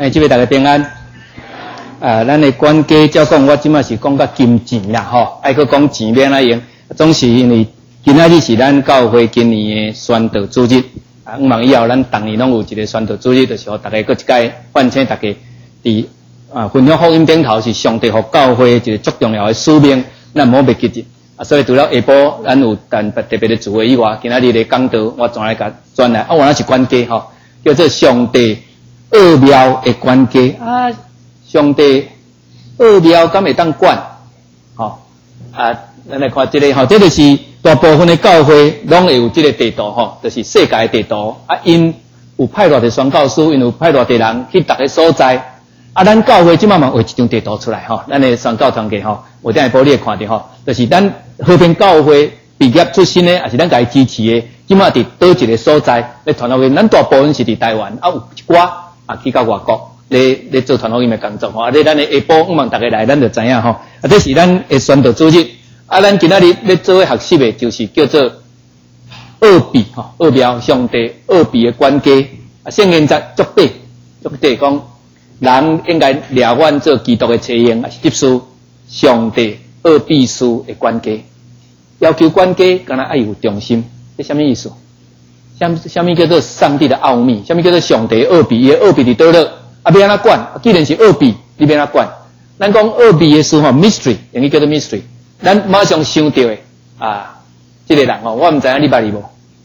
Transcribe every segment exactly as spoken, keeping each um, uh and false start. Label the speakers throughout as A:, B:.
A: 哎，这位大家平安。啊，咱的管家照讲，我即马是讲到金钱啦，吼，爱去讲钱要安怎用，总是因为今仔日是咱教会今年的宣道主日，啊，五望以后咱逐年拢有一个宣道主日，就是互大家搁一届唤醒大家，伫啊分享福音顶头是上帝互教会一个足重要的使命，咱唔好袂记日。啊，所以除了下晡咱有但特别的聚会以外，今仔日的讲道我转来甲转来，啊，我那是管家吼，叫做上帝奥妙的管家啊。上帝奥妙敢会当管，吼啊！咱来看这个吼，这就是大部分的教会拢会有这个地图吼，就是世界的地图啊。因有派偌的宣教师，因有派偌的人去逐个所在啊。咱教会即马嘛画一张地图出来吼，咱的宣教团契吼，我等下帮你会看到吼，就是咱和平教会毕业出身的，也是咱家支持的，即马伫倒一个所在咧传福音。咱大部分是伫台湾啊，有一寡啊去到外国。咧咧做传福音的工作吼，啊！咧咱的下晡五望大家来，咱就知影吼。啊，这是咱的宣道主日。啊，咱今仔日咧做伙学习的，就是叫做奥秘吼，奥妙上帝奥秘的关键。啊，圣经在足底足底讲，人应该了解做基督的车用，也是接受上帝奥秘师的关键。要求关键，敢若爱有忠心，这什么意思？什什么叫做上帝的奥秘？什么叫做上帝的奥秘？伊的奥秘伫倒落？啊，要安怎管？既然是奥秘，你要安怎管？咱讲奥秘的事吼 ，mystery， 用伊叫做 mystery。咱马上想到的啊，这个人吼，我唔知影你捌伊无？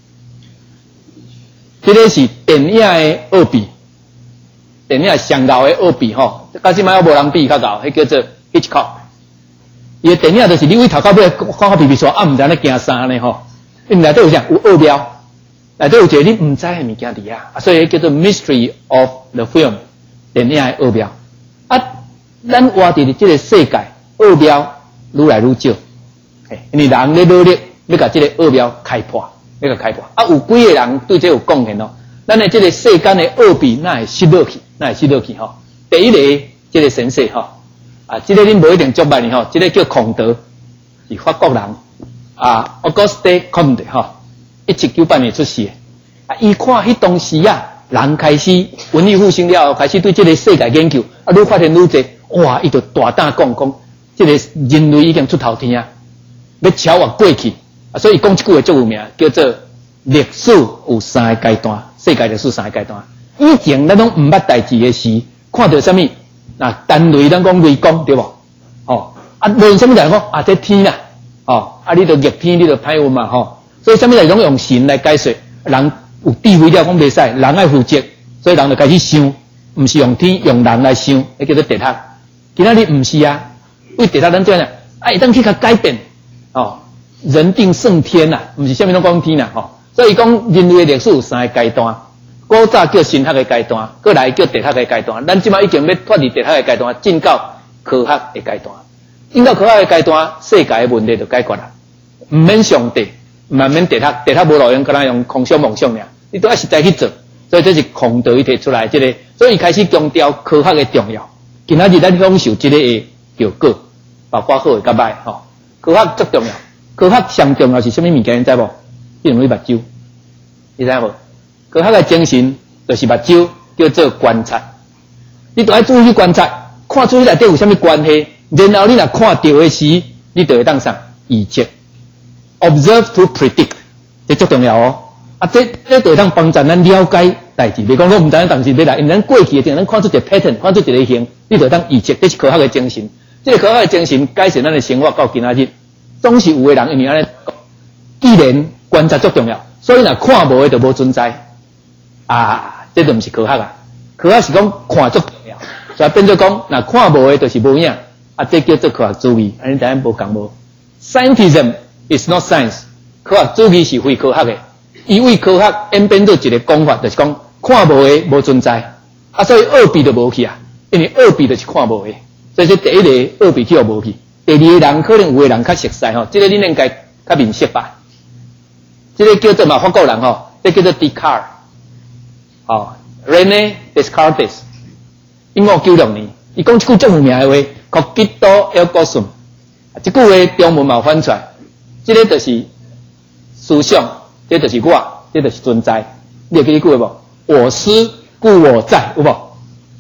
A: 这个是电影的奥秘，电影上高的奥秘吼，到即摆无人比较高，迄叫做 Hitchcock。伊的电影就是你为头到尾看看皮皮说啊，唔知影咧惊啥呢吼？因内底有啥有奥妙，内底有一个你唔知的物件伫啊，所以叫做 mystery of the film。电影的奥妙啊，咱活伫这个世界奥妙愈来愈少，因为人咧努力要甲这个奥妙开破，要甲开破啊，有几个人对这有贡献咯？咱的这个世间的奥秘，哪会失落去？哪会失落去吼？第一个，这个神社吼啊，这个恁无一定足捌呢吼，这个叫孔德，是法国人啊 ，Auguste Comte 吼，一七九八年出世的啊，伊看迄当时啊。人开始文艺复兴了后，开始对这个世界研究，啊，愈发现愈多，哇！伊就大胆讲讲，这个人类已经出头天啊，要超越过去啊，所以讲一句话最有名，叫做历史有三个阶段，世界历史三个阶段。以前咱拢毋捌代志的时，看到什么？那单雷咱讲雷公对无？哦，啊，论什么来讲啊？这天啦，哦，啊，你着逆天，你着歹运嘛，吼。所以什么来拢用神来解说人。有智慧了，讲袂使，人爱负责，所以人就开始想，毋是用天用人来想，迄叫做地学。今仔日毋是啊，为地学咱怎样？啊，会当去甲改变哦，人定胜天呐，毋是啥物拢讲天呐，吼、哦。所以讲人类的历史有三个阶段，古早叫神学的阶段，过来叫地学的阶段，咱即摆已经要脱离地学的阶段，进到科学的阶段。进到科学的阶段，世界的问题就解决啦，毋免上帝。慢慢地学，地学无路用，敢若用空想梦想尔，你都要实在去做，所以这是孔德伊提出来这个，所以开始强调科学的重要。今仔日咱享受这个的效果，包括好的甲歹吼，科学最重要。科学上重要是什么物件？你知无？你用你目睭，你知无？科学的精神就是目睭，叫做观察。你都要注意去观察，看出去内底有啥物关系，然后你若看到的时，你就会当上预测。Observe to predict， 这最重要哦。啊，这这就会当帮助咱了解代志。袂讲我唔知影当时要来，因为咱过去的，咱看出一个 pattern， 看出一个形，你就当预测。这是科学的精神。这个科学的精神改善咱的生活到今仔日，总是有的人因为安尼，既然观察最重要，所以若看无的就无存在。啊，这就唔是科学啊。科学是讲看最重要，所以变做讲，若看无的就是无影。啊，这叫做科学主义。安尼大家无讲无 ？Scientism。It's not science， 科学主义是非科学的，伊为科学演变到一个讲法，就是讲看无的无存在，啊，所以奥秘就无去啊，因为奥秘就是看无的，所以这第一个奥秘就无去。第二个人可能有的人较熟悉吼，这个你应该较明晰吧？这个叫做嘛法国人吼，这叫做 Descartes， 哦 ，René Descartes， 一五九六年，伊讲一句最有名的话 ，Cogito ergo sum， 这句话中文嘛翻出来。这个就是思想，这就是我，这就是存在。你有记得句无？我思故我在，有无？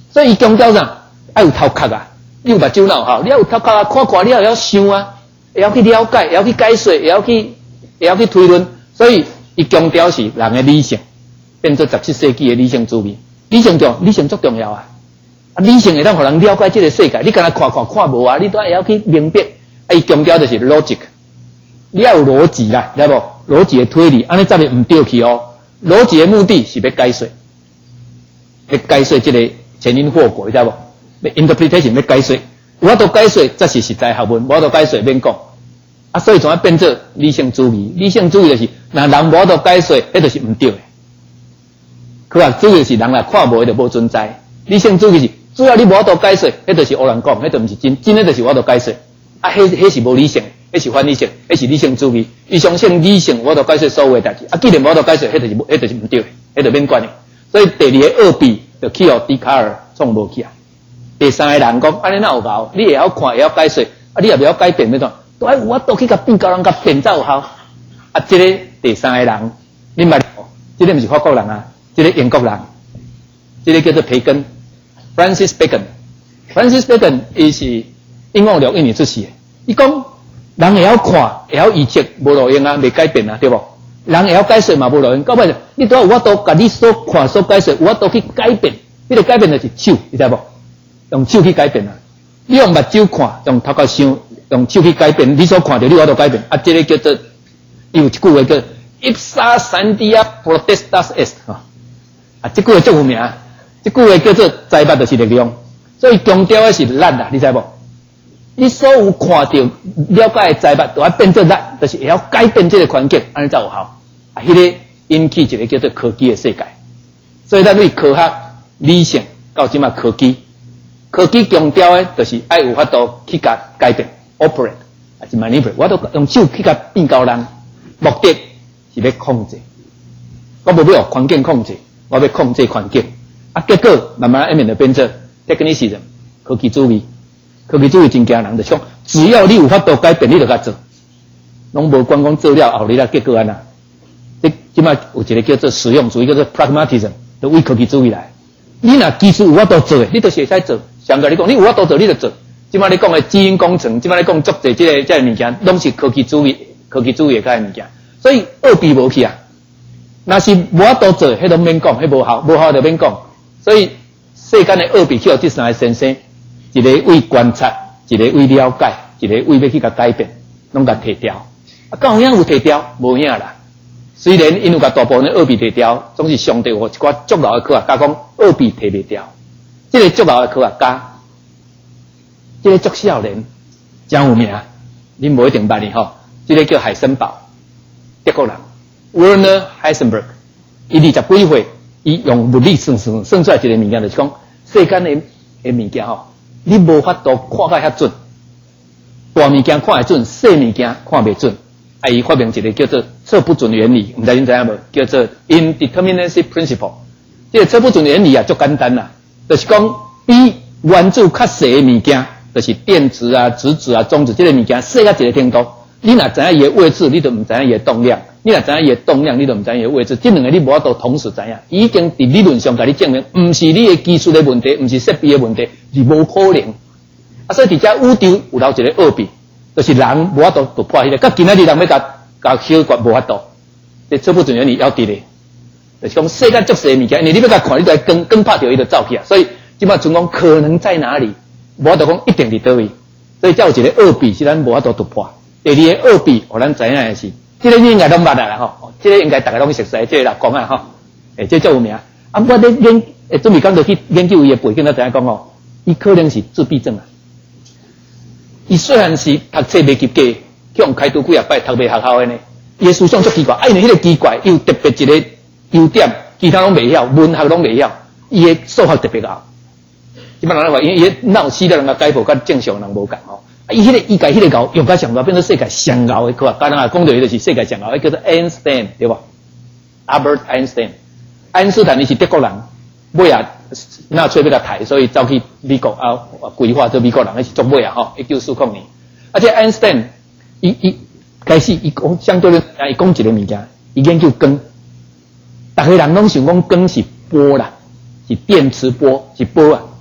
A: 所以伊强调啥？爱有头壳啊，你有目睭脑哈，你要有头壳啊，看看你也要想啊，也要去了解，也要去解说，也要去也要去推论。所以伊强调是人的理性，变做十七世纪的理性主义。理性重，理性足重要啊！啊，理性会当互人了解这个世界。你干那看看看无啊？你都也要去明白。啊，伊强调就是 logic， 你要有逻辑啦，知无？逻辑的推理，安尼才袂唔对去哦。逻辑的目的是要解说，要解说这个前因后果，知无？要 interpretation 要解说，有法度解说才是实在学问，无法度解说免讲。啊，所以怎啊变做理性主义？理性主义就是，若人无法度解说，迄就是唔对的。科学主义是人来看无，迄就无存在。理性主义是，只要你无法度解说，迄就是胡乱讲，迄就唔是真，真诶就是有法度解说。啊，迄迄是无理性，迄是反理性，迄是理性主义。伊相信理性无法度解说所有诶代志，啊，既然无法度解说，迄就是迄就是唔对诶，迄就免管诶。所以第二个恶弊就去互笛卡尔创无起来。第三个人讲，安尼哪有效？你会晓看，会晓解说，啊，你也袂晓改变，要怎？都爱有法度去甲变教人甲变才有效。啊，即、這个第三个人，你捌？即、這个毋是法国人啊。这个英国人，这个叫做培根 ，Francis Bacon。Francis Bacon 伊是英国六一年出世的。伊讲人会晓看，会晓预测，无路用啊，未改变啊，对无？人会晓解说嘛，无路用。到尾你都要有法度，甲你所看所解说，有法度去改变。你个改变就是手，你知无？用手去改变啊！你用目睭看，用头壳想，用手去改变。你所看到，你有法度改变。啊，这个叫做有一句话叫 "Ipsa scientia potestas est" 啊。啊，这句话足有名，这句话叫做财物就是力量，所以强调的是力啦，你知无？你所有看到了解的财物，都要变做力，就是会晓改变这个环境，安尼才有效。啊，迄、那个引起一个叫做科技的世界。所以咱对科学、理性到即马科技，科技强调的就是爱有法度去甲改变 ，operate， 啊是 manipulate， 我都用手去甲变教人，目的是要控制，我无要环境控制。我要控制环境，啊，结果慢慢一面就变做 technicism 科技主义。科技主义真惊人，就讲只要你有法度改变，你就甲做，拢无管讲做了后你啦结果安那。即即摆有一个叫做实用主义，叫做 pragmatism， 就为科技主义来。你若技术有法度做的，你就是会使做。上个你讲，你有法度做，你就做。即摆你讲的基因工程，即摆你讲足侪即个即个物件，拢是科技主义、科技主义的物件。所以恶弊无去啊。若是无法度做，迄都免讲，迄无效，无效就免讲。所以世间的恶弊去互这三个先生，一个为观察，一个为了解，一个为要去甲改变，拢甲摕掉。啊，敢有影有摕掉？无影啦。虽然因有甲大部分的恶弊摕掉，总是上帝有一寡足老的科学家讲恶弊摕袂掉。这个足老的科学家，这个足少年，真有名，恁无一定捌哩吼。这个叫海森堡，德国人。Werner Heisenberg， 伊二十几岁，伊用物理算算算出来一个物件，就是讲世间的的物件吼，你无法度看甲遐准，大物件看会准，小物件看袂准。啊，伊发明一个叫做测不准原理，毋知恁知影无？叫做 indeterminacy principle。这个测不准原理啊，足简单啦，就是讲比原子较细的物件，就是电子啊、质子啊、中子这个物件，细到一个程度，你若知影伊的位置，你就毋知影伊的动量。你若知影伊的动量，你就毋知影伊的位置，这两个你无法度同时知影。已经伫理论上甲你证明，毋是你的技术的问题，毋是设备的问题，是无可能。啊，所以伫遮宇宙有留一个恶弊，就是人无法度突破迄个。甲今仔日人要甲甲小决无法度，这测不准原理要伫咧，就是讲世界足细物件，你你要甲看，你就光光拍着伊就走去啊。所以即摆阵讲可能在哪里，无法度讲一定伫倒位。所以才有一个恶弊是咱无法度突破。第二个恶弊，互咱知影的是。这个你应该拢捌啦吼，这个应该大家拢熟悉，这个老公啊吼，诶，这足有名。啊，我咧研诶准备讲着去研究伊诶背景，咱知影讲哦，伊可能是自闭症啊。伊虽然是读册袂及格，去用开除几啊摆，读袂学校诶呢。伊诶思想足奇怪，啊，因为迄个奇怪，又特别一个优点，其他拢袂晓，文学拢袂晓，伊诶数学特别好。一般人话，因为伊脑死了人个解剖，甲正常人无共吼。伊迄个伊家迄个牛用甲上高变成世界上牛的科学家，人也讲到伊就是世界上牛，叫做 Einstein 对吧 ？Albert Einstein， 爱因斯坦伊是德国人，尾啊纳粹要甲抬，所以走去美国啊规划做美国人，迄是做尾啊吼，一九四零年。而且 Einstein 伊伊开始伊讲相对的，伊讲一个物件，伊研究光，逐个人拢想讲光是波啦，是电磁波，是波啊。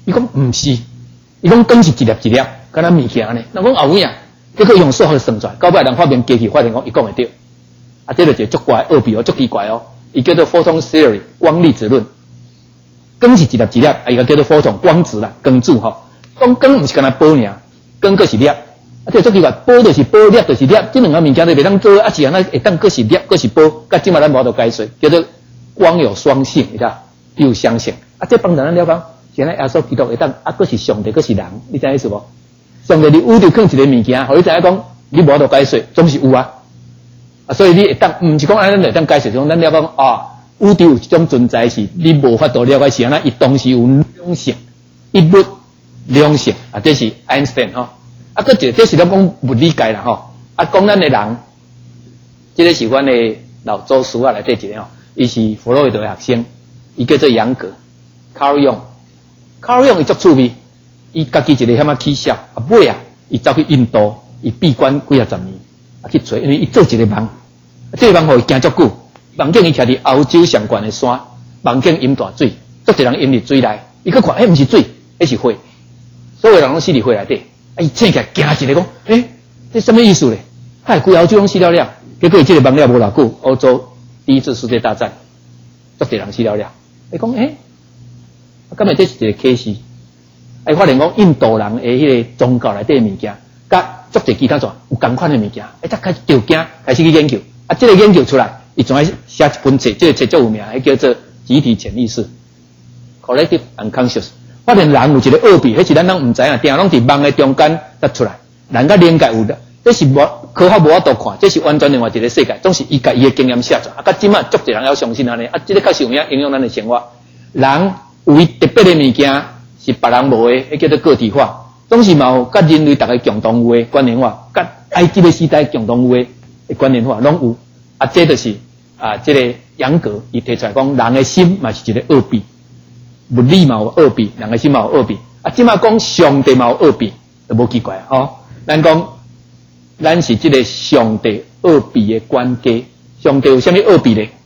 A: 伊讲毋是，伊讲光是一粒一粒，敢若物件呢。人讲后尾啊，结果用数学算出来，到尾人发明机器，发现讲伊讲会对。啊，这就是足怪奥秘哦，足奇怪哦。伊叫做 photon theory 光粒子论。光是一粒一粒，啊，伊个叫做 photon 光子啦，光子吼。讲光毋是干那波尔，光佫是粒。啊，这足奇怪，波就是波，粒就是粒，这两个物件都袂当做，啊是安那会当佫是粒，佫是波，甲即马咱无得解说，叫做光有双性，你知道？有相性。啊，这帮咱了解，现在耶稣基督会当，啊，佫是上帝，佫是人，你知影意思无？上帝伫宇宙放一个物件，互你知影讲，你无得解说，总是有啊。啊，所以你会当，毋是讲安尼会当解释，种咱了讲啊，宇宙有一种存在是，你无法度了解是安那，伊同时有两性，一物两性，啊，这是爱因斯坦吼。啊，佫一个，这是咱讲物理界啦吼。啊，讲咱的人，这个是阮的老祖师啊，内底一个吼，伊是弗洛伊德的学生，伊叫做杨格 ，Carl Jung。Carl Jung 伊足趣味，伊家己一个遐啊起笑，啊尾啊，伊走去印度，伊闭关几啊十年，啊去找，因为伊做一个梦，这个梦互伊行足久，梦境伊徛伫欧洲上悬的山，梦境饮大水，足一人饮入水内，伊去看，迄毋是水，迄是火，所有人拢死伫火内底。啊！伊醒起来，惊一个讲，诶、欸，这什么意思咧？嗨，规欧洲拢死了了，结果伊这个梦了无偌久，欧洲第一次世界大战，足侪人死了了。伊讲，诶、欸，根本这是一个启示。哎，发现讲印度人的迄个宗教内底的物件，甲足侪其他种有共款的物件，哎，才开始着惊，开始去研究。啊，这个研究出来，伊仲爱写一本册，这个册足有名，迄叫做集体潜意识 （Collective Unconscious）。发现人有一个奥秘，迄是咱拢毋知影，定拢伫梦的中间才出来。人甲灵界有的，这是无科学无法度看，这是完全另外一个世界，总是伊家伊的经验写出来。啊，甲即马足侪人要相信安尼，啊，这个确实有影影响咱的生活。人有伊特别的物件是别人无的，迄叫做个体化，总是嘛有甲人类逐个共同有的关联化，甲埃及的时代共同有的关联化拢有。啊，这就是啊，这个杨格伊提出来讲，人的心嘛是一个奥秘。物理嘛有奥秘，人的心嘛有奥秘。啊，即马讲上帝嘛有奥秘，都无奇怪吼、哦。咱讲，咱是即个上帝奥秘的关键。上帝有啥物奥秘咧？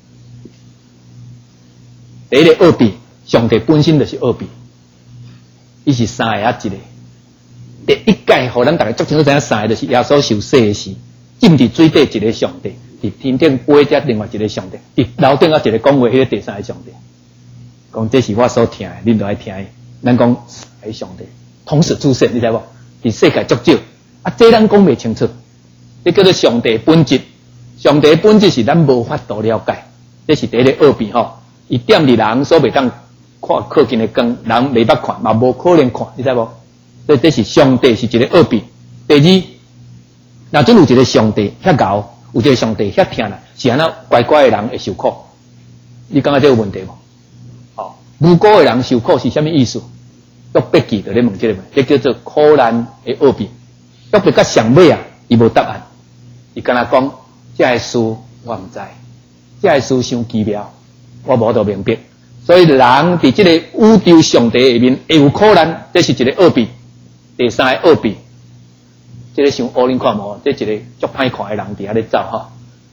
A: 第一个奥秘，上帝本身就是奥秘，伊是三个啊一个。第一届，互咱大家足清楚知影，三个就是耶稣受洗的时，浸伫水底一个上帝，伫天顶飞只另外一个上帝，伫楼顶啊一个讲话，迄个第三个上帝。讲这是我所听的，恁都爱听的。咱讲係上帝同時出現，你知無？伫世界足少，啊，這咱講袂清楚。這叫做上帝本質。上帝本質是咱無法度了解，這是第一個奧秘吼。伊點佇人所袂當看靠近的光，人袂捌看，嘛無可能看，你知無？所以這是上帝是一個奧秘。第二，若真有一個上帝遐牛，有一個上帝遐疼啦，是安那乖乖的人會受苦。你感覺這個問題無？無辜的人受苦是什麼意思？約伯記就咧問這個問題，這叫做苦難的奧秘。約伯到上尾啊，伊無答案，伊敢若講，這個事我毋知，這個事傷奇妙，我無度明白。所以人佇這個宇宙上帝下面會有苦難，這是一個奧秘。第三個奧秘，這個傷烏恁看無？這一個足歹看的人佇遐咧走吼，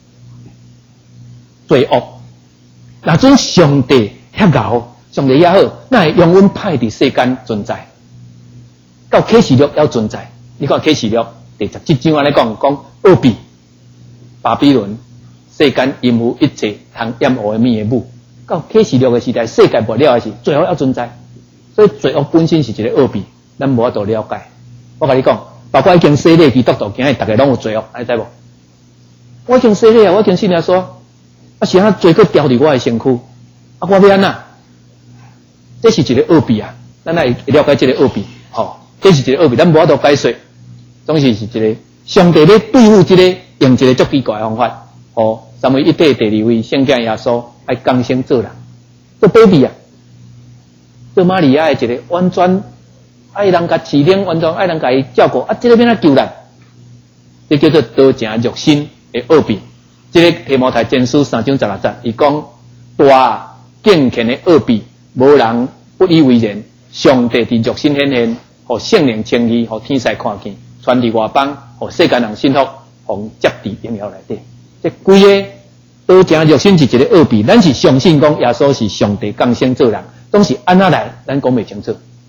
A: 罪惡。若種上帝遐牛。上帝也好，那會永遠派伫世間存在，到啟示錄要存在。你看啟示錄第十七章安尼講，講奧秘，巴比倫世間陰有一切通掩護的秘密。到啟示錄的時代，世界無了的是罪惡要存在，所以罪惡本身是一個奧秘，咱無法度了解。我甲你講，包括已經洗禮基督徒，今日大家攏有罪惡，你知無？我已經洗禮啊，我已經信耶穌，啊是安罪去掉佇我的身軀，啊我要安怎？這是一個奧秘啊，咱來了解這個奧秘，吼、哦，這是一個奧秘，咱無法度解說，總是是一個上帝咧對付這個用一個足奇怪的方法，吼、哦，三位一體第二位聖經耶穌愛降生做人，做 baby 啊，做瑪利亞的一個完全愛人家飼養，完全愛人家照顧，啊，這個變啊救人，這叫做道成肉身的奧秘。這個提摩太前書三章十六節，伊講大敬虔的奧秘。無人不以為然，上帝佇肉身顯現，互聖靈稱義，互天使看見，傳佇外邦，互世間人信服，互接佇榮耀內底。這規個道成肉身是一個奧秘，咱是相信講耶穌是上帝降生做人，總是安怎來，咱講袂清楚。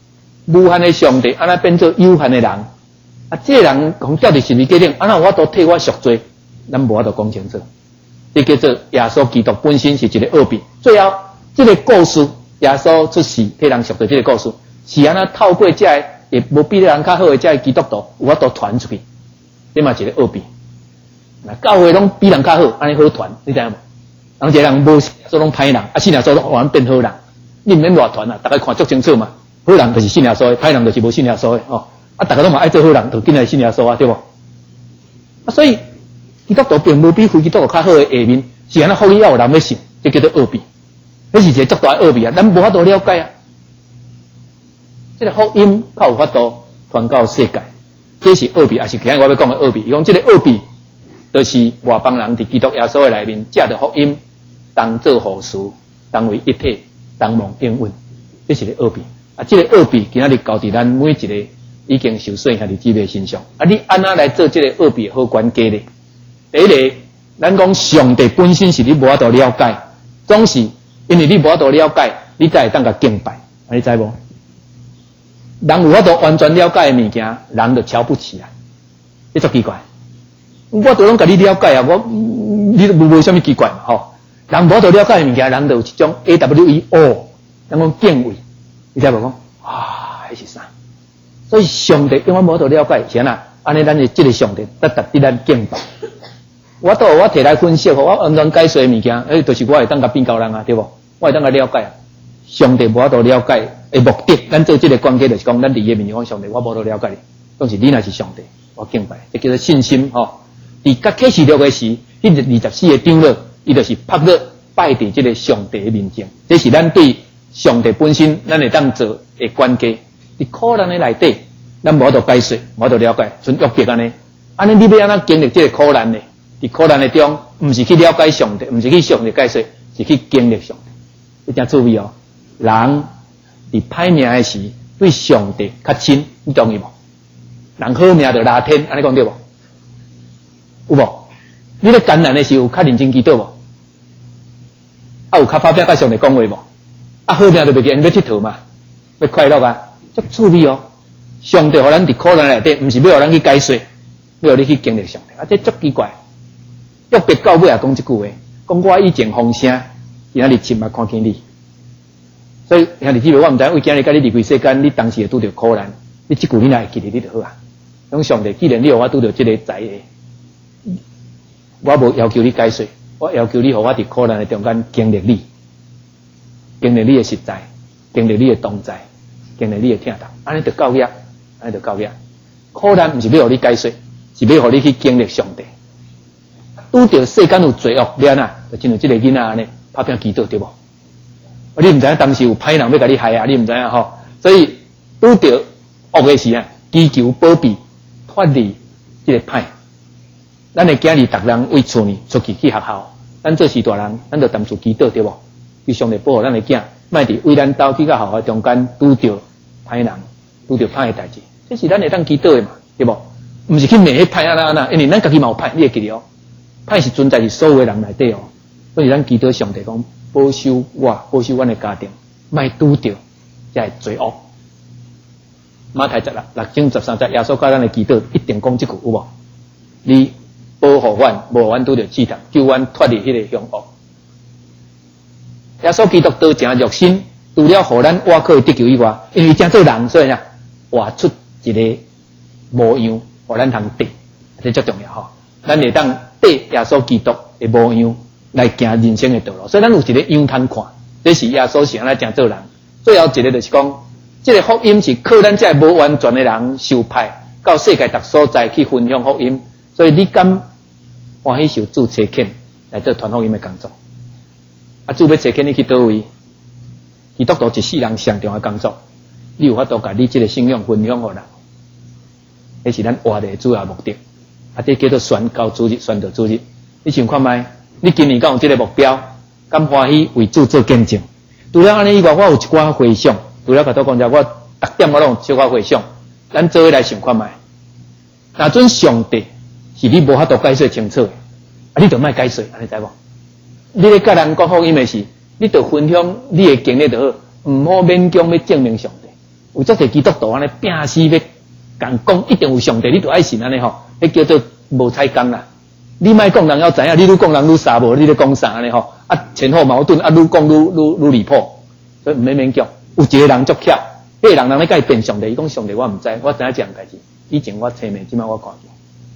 A: 无限的上帝，安那变做有限的人，啊，这个人讲到底是咪决定？安那有法度替我赎罪，咱无法度讲清楚。这叫做耶稣基督本身是一个奥秘。最后，这个故事，耶稣出世替人赎罪，这个故事是安那透过这个也无比人较好的这个基督徒，有法度传出去，这嘛一个奥秘。那教会拢比人较好，安尼好传，你知影无？人一个人无做拢歹人，啊，信耶稣拢完变好人，你毋免乱传啊！大家看足清楚嘛。好人就是信耶稣的，歹人就是无信耶稣的哦。啊，大家拢嘛爱做好人，就紧来信耶稣啊，对无？啊，所以基督徒并无比非基督徒较好的下面，是安那福音要有人要信，这叫做奥秘。这是一个足大的奥秘啊，咱无法度了解啊。这个福音较有法度传到世界，这是奥秘，也是今日我要讲的奥秘。伊讲这个奥秘，就是外邦人伫基督耶稣的内面，借着福音。当做好事，当为一体，当蒙应允，这是个奥秘。啊，这个奥秘今仔日交伫咱每一个已经受洗兄弟姊妹身上。啊，你安怎来做这个奥秘好关键呢？第一个，咱讲上帝本身是你无法度了解，总是因为你无法度了解，你才会当甲敬拜。啊，你知无？人有法度完全了解的物件，人就瞧不起啊！你足奇怪，我都拢甲你了解啊，我你都无无啥物奇怪嘛吼。人无法度了解的物件，人就有一种 A W E O， 人讲敬畏，你知无讲？啊，迄是啥？所以上帝永远无法度了解，是安那？安尼咱就即个上帝，得特别咱敬拜。我倒我摕来分析，我完全解说的物件，诶，就是我会当甲变高人啊，对无？我会当甲了解啊。上帝无法度了解的目的，咱做即个关键就是讲，咱伫伊面前讲上帝，我无法度了解你，当时你若是上帝，我敬拜，这叫做信心吼。伫甲启示录的时，迄个二十四个长老。伊就是拍落拜伫即个上帝的面前，这是咱对上帝本身，咱会当做的关键。伫苦难的内底，咱无法度解说，无法度了解，纯约伯安尼。安尼你要安怎经历即个苦难呢？伫苦难的中，毋是去了解上帝，毋是去上帝解说，是去经历上帝。你真注意哦，人伫歹命的时，对上帝较亲，你同意无？人好命就拉天，安尼讲对无？有无？你咧艰难的时候，有较认真祈祷无？啊，有较拍拼甲上帝讲话无？啊，好命就袂记，要佚佗嘛，要快乐啊，足趣味哦。上帝互咱伫苦难内底，毋是要互咱去解说，要互你去经历上帝。啊，这足奇怪。约伯到尾也讲即句话，讲我以前风声，今仔日亲目看见你。所以兄弟姊妹，我毋知为今日甲你离开世间，你当时会拄着苦难，你即句你若会记得，你就好啊。讲上帝，既然你互我拄着即个灾厄。我无要求你解说，我要求你，互我伫苦难的中间经历你，经历你的实在，经历你的同在，经历你的听到，安尼就够了，安尼就够了。苦难毋是要互你解说，是要互你去经历上帝。拄着世间有罪恶了呐，就亲像即个囡仔安尼拍拼祈祷对无？你毋知影当时有歹人要甲你害啊，你毋知影吼。所以拄着恶的时啊，祈求保庇，脱离即个歹。咱会今日逐人为厝呢出去去学校，咱做是大人，咱就担住祈祷对无？求上帝保护咱的囝，莫伫为咱兜去到学校中间拄着歹人，拄着歹的代志，这是咱会当祈祷的嘛，对无？毋是去骂迄歹啊啦啦，因为咱家己嘛有歹，你会记得哦。歹是存在伫所有的人内底哦，所以咱祈祷上帝讲保守我，保守阮的家庭，莫拄着这个罪恶。马太十六六章十三节，耶稣教咱的祈祷一定讲即句有无？你保护阮，无阮拄着试探，救阮脱离迄个凶恶。耶稣基督道成肉身，除了互咱我可以得救以外，因为真做人，所以呢，活出一个模样，互咱通得，这最重要吼。咱会当得耶稣基督的模样来行人生的道路，所以咱有一个样通看，这是耶稣是安尼真做人。最后一个就是讲，这个福音是靠咱这无完全的人受派到世界各所在去分享福音，所以你敢欢喜受主差遣来做传福音的工作？啊，主要差遣你去倒位？基督徒一世人上重要的工作，你有法度甲你这个信仰分享互人，这是咱活的主要目的。啊，这叫做宣教主日、宣道主日。你想看觅？你今年敢有这个目标？敢欢喜为主做见证？除了安尼以外，我有一寡回想。除了甲多讲者，我逐点我拢小可回想。咱做伙来想看觅。那阵上帝是你无法度解释清楚的，啊，你就莫解释，安尼知无？你咧甲人讲福音的时，你就分享你的经历就好，毋好勉强要证明上帝。 有足侪基督徒安尼拼死要讲讲一定有上帝，你就爱信安尼吼，迄叫做无彩工啦。你莫讲人要知影，你愈讲人愈傻无，你咧讲啥安尼吼？啊，前后矛盾，啊，愈讲愈愈愈离谱，所以毋免勉强。有一个人足巧，迄个人人咧甲伊辩上帝，伊讲上帝我毋知，我知影这样代志。以前我册面，即摆我看见。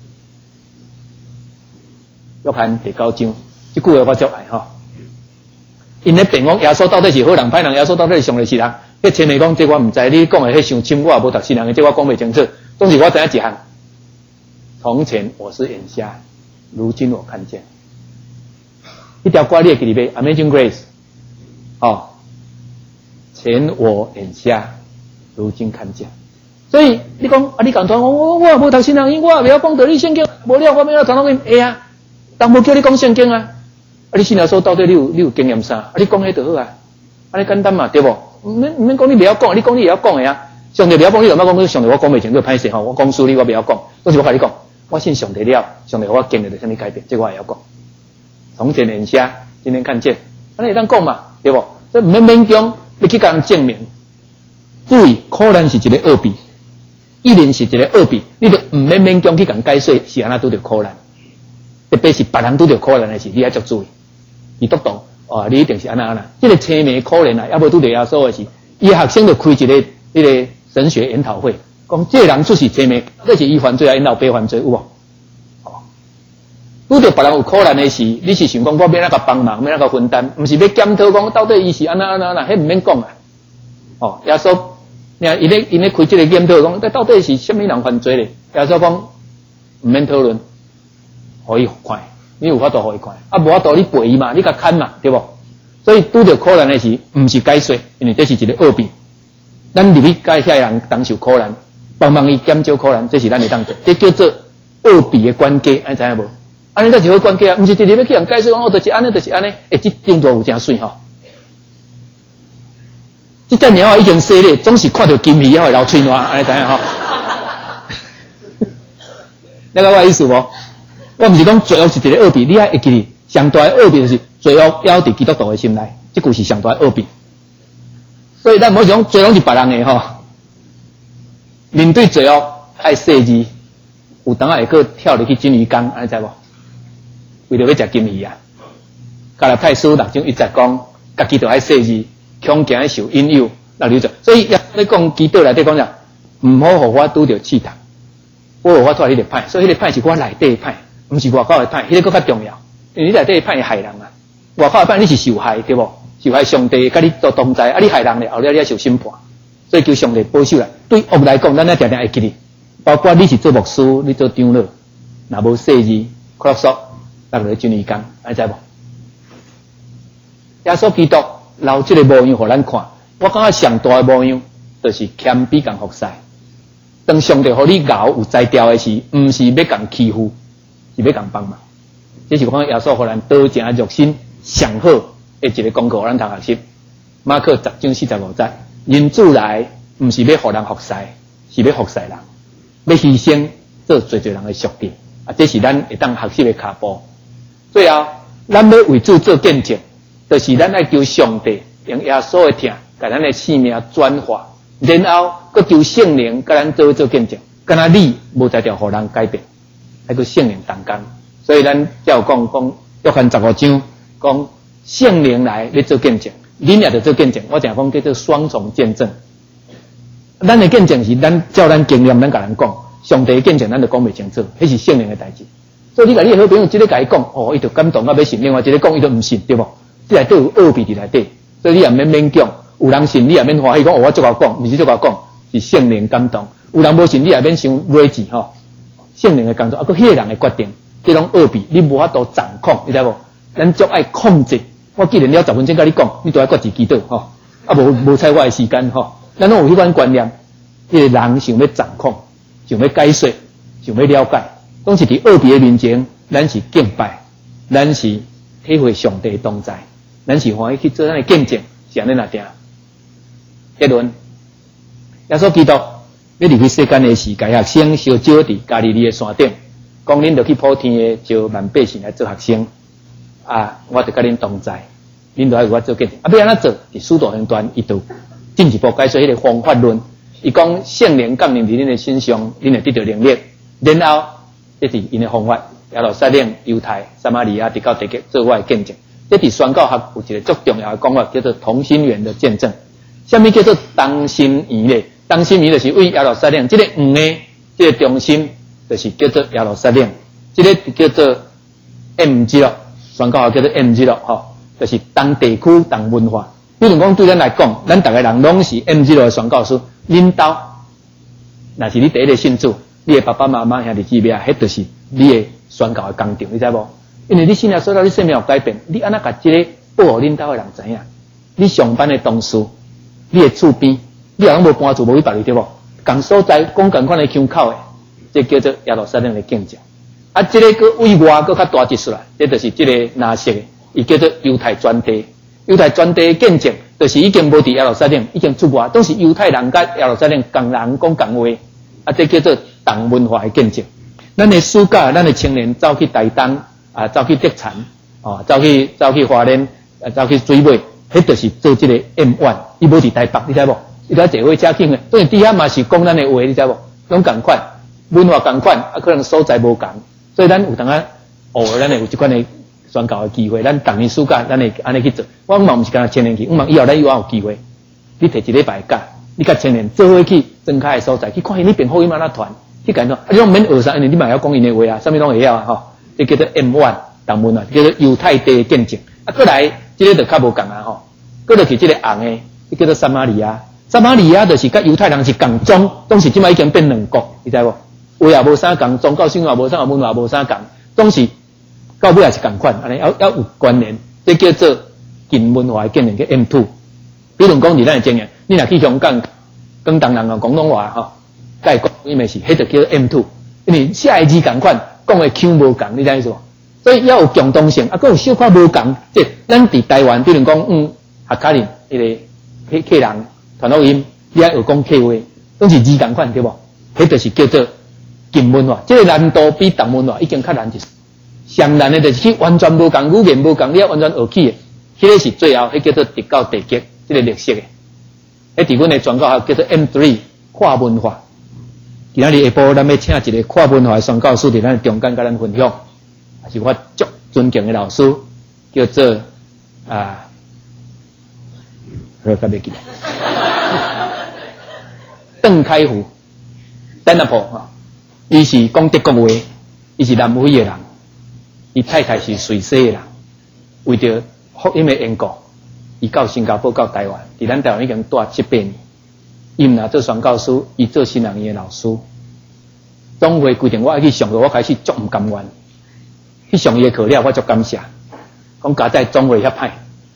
A: 约翰第九章，即句话我足爱吼。因咧辩讲耶稣到底是好人歹人，耶稣到底是上帝是人？迄册面讲，这我毋知，你讲的迄伤深，我也无读新人的，这我讲袂清楚。总之我知影一项：从前我是眼瞎，如今我看见。一条歌你会记哩袂 ？Amazing Grace， 哦，前我眼瞎，如今看见。所以你讲啊，你讲团我我我无读新人，因我也袂晓讲道理圣经，无了我要传到你会啊。人无叫你讲圣经啊，啊！你信耶稣到底你有你有经验啥？啊！你讲迄就好啊，安尼简单嘛，对无？毋免毋免讲你袂晓讲，你讲你会晓讲的啊。上帝袂晓讲，你就莫讲上帝我讲袂清楚，歹势吼。我讲书你我袂晓讲，都是我甲你讲，我信上帝了，上帝我经历着啥物改变，这我会晓讲。从前眼瞎，今天看见，安尼会当讲嘛，对无？所以毋免勉强，你去甲人证明。注意，苦难是一个恶弊，一定是一个恶弊，你就毋免勉强去甲人解说是安那拄着苦难。特别是别人拄着苦难的事，你要足注意。你读懂哦，你一定是安那安那。这个青梅可怜啊，要无拄着耶稣的事，伊学生就开一个一个神学研讨会，讲这个人就是青梅，这是伊犯罪啊，因老爸犯罪有无？哦，拄着别人有苦难的事，你是想讲我要哪个帮忙，要哪个分担，毋是要检讨讲到底伊是安那安那安那，迄毋免讲啊。哦，耶稣，你看伊咧伊咧开这个检讨讲，到底是什么人犯罪咧？耶稣讲毋免讨论。可以看，你有法度可以看，啊无法度你背伊嘛，你甲看嘛，对无？所以拄着苦难的时，毋是解说，因为这是一个恶弊。咱入去解遐人当受苦难，帮忙伊减少苦难，这是咱会当做，这叫做恶弊的关键，安知影无？安尼才是好关键啊，毋是直直要去人解说讲，哦，就是安尼，就是安尼，诶，这动作有真水吼。这只猫啊已经洗咧，总是看到金鱼还会流喙烂，安尼知影吼？了解我意思无？我毋是讲罪恶是一个恶弊，你还会记哩？上大的恶弊就是罪恶要伫基督徒的心内，这句是上大的恶弊。所以咱唔好讲罪恶是别人的吼。面对罪恶爱细致，有当下会去跳入去金鱼缸，安尼知无？为了要食金鱼啊！加拉太书六章一节讲，家己着爱细致，恐惊受引诱，那留着。所以也咧讲基督内底讲啥，唔好互我拄着试探，我互我拖你个歹，所以迄个歹是我内底歹。毋是外口的歹，迄、那个更较重要。因为你内底的歹会害人啊，外口的歹你是受害，对无？受害上帝甲你都同在，啊你害人咧，后来你要受审判，所以求上帝保守啦。对恶来讲，咱要定定会记哩，包括你是做牧师，你做长老，若无细致、确实，那就真鱼缸，安知无？耶稣基督留这个模样互咱看，我感觉上大的模样就是谦卑共服侍。当上帝互你熬有才调的时，毋是要共欺负。是要共帮忙，这是讲耶稣互咱道成肉身上好的一个功课，咱通学习。马可十章四十五节，人主来毋是要互人服侍，是要服侍人，要牺牲做最最人的属地。啊，这是咱会当学习的脚步。最后，咱要为主做见证，就是咱爱求上帝用耶稣的疼，甲咱的性命转化，然后佮求圣灵甲咱做做见证。敢若你无才调互人改变。还个圣灵同工，所以咱才有讲讲约翰十五章讲圣灵来要做见证，恁也着做见证。我常讲叫做双重见证。咱的见证是咱照咱经验，咱甲人讲，上帝的见证咱就讲袂清楚，迄是圣灵的代志。所以你甲你好朋友一个甲伊讲，哦，伊就感动啊要信；另外一个讲伊就毋信，对无？这内底有恶弊伫内底，所以你也免勉强。有人信，你也免欢喜讲，哦，我做我讲，毋是做我讲，是圣灵感动。有人无信，你也免伤软志吼。圣灵的工作，啊，佮迄个人的决定，这种恶弊，你无法度掌控，你知无？咱足爱控制。我既然了十分钟甲你讲，你都要各自祈祷吼，啊无无采我的时间吼。咱拢有迄款观念，迄、那个人想要掌控，想要解说，想要了解，拢是伫恶弊的面前，咱是敬拜，咱是体会上帝同在，咱是欢喜去做咱的见证，是安尼若定。结论，耶稣基督。要离开世间的时，甲学生烧招伫加利利的山顶，讲恁着去普天的招万百姓来做学生，啊，我着甲恁同在，恁着爱有我做见证。啊，要安怎做？伫使徒行传伊就进一步解说迄个方法论， 伊讲圣灵降临伫恁的身上，恁会得到能力。然后，这是因的方法，耶路撒冷、犹太、撒玛利亚直到地极做我的见证。这伫宣教学有一个足重要的讲法，叫做同心圆的见证。什么叫做同心圆呢？同心圆就是为耶路撒冷，这个圆呢，这个中心就是叫做耶路撒冷，这个叫做 M 字咯，宣教学叫做 M 字咯，吼，就是同地区、同文化。比如讲对咱来讲，咱逐个人拢是 M 字咯的宣教师，恁兜若是你第一个信主。你的爸爸妈妈兄弟姊妹啊，迄就是你的宣教的工程，你知无？因为你信了所到你生命有改变，你安那甲这个保护恁兜的人知影？你上班的同事，你的厝边，你若无搬厝无去别位对无？共所在讲共款的腔口的，这叫做耶路撒冷的见证。啊，这个搁为外搁较大一出来，这就是这个拿色的，伊叫做犹太全地。犹太全地的见证，就是已经无伫耶路撒冷，已经出外，都是犹太人甲耶路撒冷共人讲共话，啊，这叫做同文化的见证。咱的暑假，咱的青年走去台东啊，走去德产，哦，走去走去花莲，啊，走去水尾，迄就是做这个 M 一，伊无伫台北，你知无？伊在坐火车去的，当然底下嘛是讲咱的话，你知无？拢共款，文化共款，啊，可能所在无共，所以咱有当啊，偶尔咱会有一款的宣教的机会，咱逐年暑假咱会安尼去做。我嘛毋是干青年去，我嘛以後咱又有機會，你摕一禮拜假，你甲青年做伙去增開的所在，去看因迄邊福音嘛那團，去講啊，你攏免學啥，因為你嘛要講因的話啊，啥物攏會曉啊吼，這叫做 M 一 同文啊，叫做猶太地的見證。啊，過來這個就較無共啊吼，過落去這個紅的，這叫做撒瑪利亞，撒瑪利亞就是甲猶太人是共宗，當時即擺已經變兩國，你知無？話也無啥共，宗教信仰無啥，文化無啥共，總是到尾也是共款，安尼要要有關聯，這叫做近文化的見證叫 M 二。比如講，而咱的經驗，你若去香港，廣東人講廣東話吼，甲伊講因為是，迄就叫做 M 二，因為下一字共款，講的腔無共，你知意思無？所以要有共同性，啊，佫有小可無共，即係咱佇台灣，比如講，嗯，客家人迄個客客人傳福音，你也有講客話，都是字共款對無？迄就是叫做近文化，即個難度比同文化已經較難一。上難的就是去完全無共，語言無共，你要完全學起的，迄個是最後，迄叫做直到地極，即個歷史的。迄伫阮的傳教學叫做 M 三 跨文化。今仔日下晡，咱要請一個跨文化的宣教師佇咱中間甲咱分享，也是我足尊敬的老師，叫做啊，我甲袂記得，鄧開福，鄧阿婆哈，伊是講德國話，伊是南非的人。伊太太是瑞士的人，為着福音的緣故，伊到新加坡到台灣，佇咱台灣已經住七八年。伊毋若做宣教師，伊做新人院的老師。總會規定我愛去上課，我開始足毋甘願。去上伊的課了，我足感謝。講家在總會遐歹，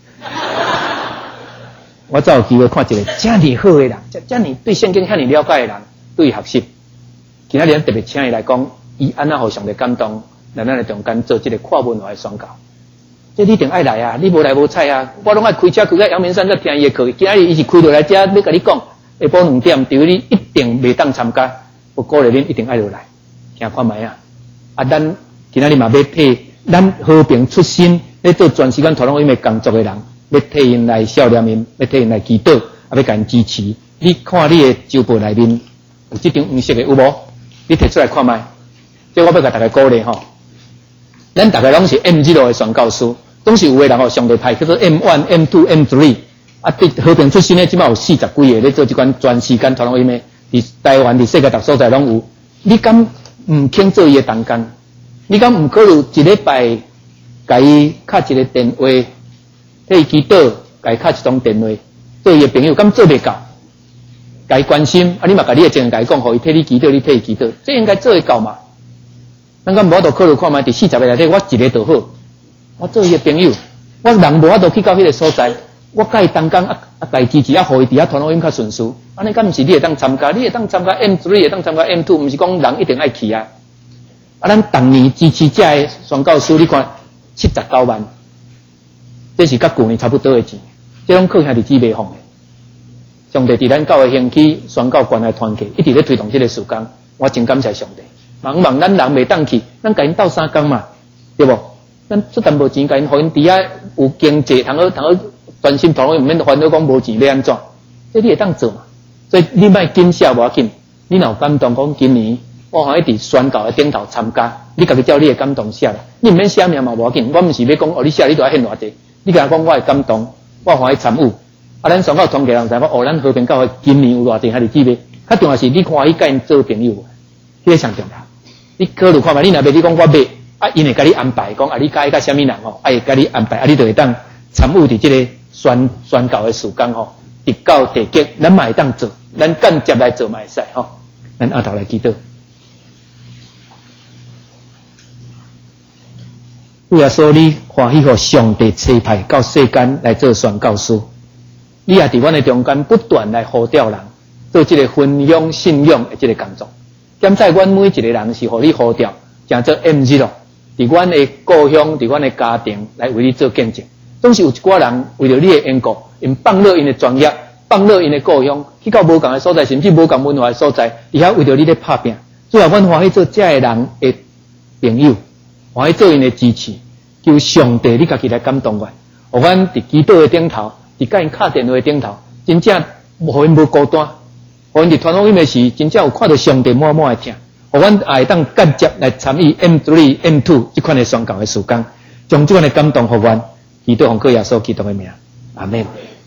A: 我才有機會看一個遮爾好的人，遮遮爾對聖經遐爾了解的人，對伊學習。今仔日特別請伊來講，伊安怎互上帝感動。咱咱來中間做這個跨文化的宣教，這你一定愛來啊！你無來無彩啊！我攏愛開車開到陽明山，再聽伊的課。今日伊是開落來遮，你甲你講，下晡兩點，除非你一定袂當參加，我鼓勵恁一定愛落來聽看覓啊！啊，咱今仔日嘛要替咱和平出身咧做全時間傳福音的工作的人，要替因來孝念因，要替因來祈禱，啊，要甲因支持。你看你的週報內面有這張黃色的有無？你摕出來看覓，這我要甲大家鼓勵吼。咱大家攏是 M 一路的宣教師，總是有個人吼上帝派叫做 M 一、M 二、M 三，啊，佇和平出身的，即馬有四十幾個咧做即款全時間傳福音的，佇台灣、佇世界各所在攏有。你敢毋肯做伊的同工？你敢毋考慮一禮拜甲伊敲一個電話，替伊祈禱，甲伊敲一通電話，做伊的朋友，敢做袂到？甲伊關心，啊，你嘛甲你的情人甲伊講，互伊替你祈禱，你替伊祈禱，這應該做會到嘛？咱敢無法度考慮看覓，佇四十個內底，我一個就好。我做伊個朋友，我人無法度去到迄個所在，我甲伊同工啊啊，甲伊支持啊，互伊佇遐傳福音較順遂。安尼敢毋是你會當參加？你會當參加 M 三，會當參加 M 二，毋是講人一定愛去啊。啊，咱逐年支持遮個宣教師，你看七十九萬，這是甲舊年差不多的錢，這種靠兄弟姊妹放的。上帝佇咱教會興起宣教關愛團契，一直咧推動這個事工，我真感謝上帝。茫茫咱人袂當去，咱甲因鬥三工嘛，對無？咱出淡薄錢，甲因互因佇遐有經濟，通好通好專心傳福音，毋免煩惱講無錢要安怎？這你會當做嘛？ 所以你莫紧写无要紧，你若有感动讲今年我欢喜伫宣告的顶头参加，你家己照你的感动写啦，你毋免写名嘛无要紧，我毋是要讲哦，你写你就要献偌济，你甲我讲我的感动，我欢喜参与。啊，咱宣告团结人知影，哦，咱和平教会今年有偌济还是几个？较重要是你欢喜甲因做朋友，迄个上重要。你考虑看觅，你若袂你讲我袂，啊，因会甲你安排讲啊，你介意甲啥物人吼，啊会甲你安排，啊，你就会当参与伫即个宣宣告的时间吼，直到地结，咱嘛会当做，咱间接来做嘛会使吼。咱下头来祈祷。为了说你欢喜互上帝差派到世间来做宣教师，你也伫阮的中间不断来呼召人做这个分享信仰的这个工作。检在阮每一个人是互你呼召，诚做 M 字咯，伫阮的故乡，伫阮的家庭来为你做见证。总是有一寡人为了你的缘故，因放落因的专业，放落因的故乡，去到无共的所在，甚至无共文化的所在，伫遐为了你咧拍拼。最后，阮欢喜做这个人的朋友，欢喜做因的支持，求上帝你家己来感动阮，互阮伫祈祷的顶头，伫甲因敲电话的顶头，真正互因无孤单。互因伫传福音的时，真正有看到上帝满满的疼，互阮也会当间接来参与 M 三 M 二 这款的宣教的时间，将这款的感动互阮，祈祷奉靠耶稣基督的名，阿门。